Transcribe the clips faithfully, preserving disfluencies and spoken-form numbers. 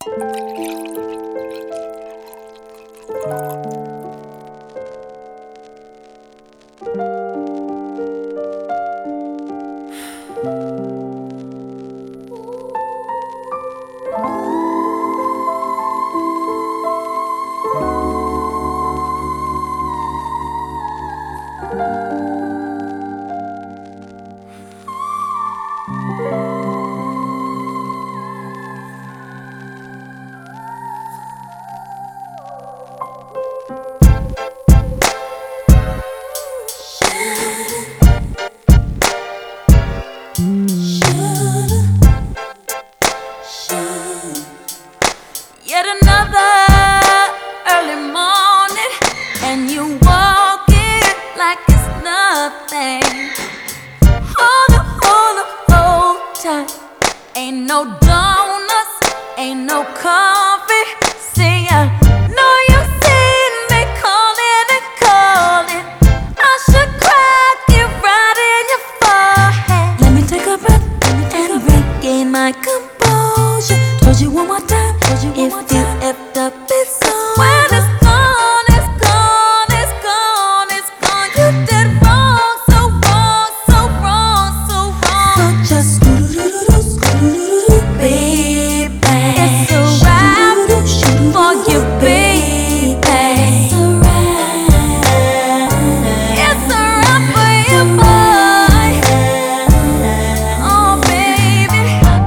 Yet another early morning, and you walk in like it's nothing. Hold up, hold up, hold tight. Ain't no donuts, ain't no coffee. See, I know you seen me calling and calling. I should crack it right in your forehead. Let me take a breath and regain my composure. Told you one more time. If you effed up, it's on. When it's gone, it's gone, it's gone, it's gone. You did wrong, so wrong, so wrong, so wrong. So just scoo-doo-doo-doo, scoo-doo-doo-doo, baby. It's a wrap for you, baby. It's a wrap. It's a wrap for you, boy. Oh, baby.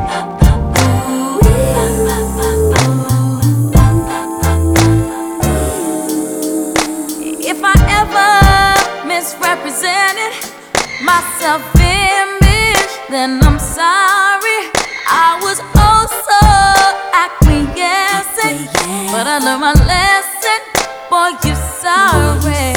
If I ever misrepresented my self-image, then I'm sorry. I was also acquiescent, but I learned my lesson. Boy, you sorry.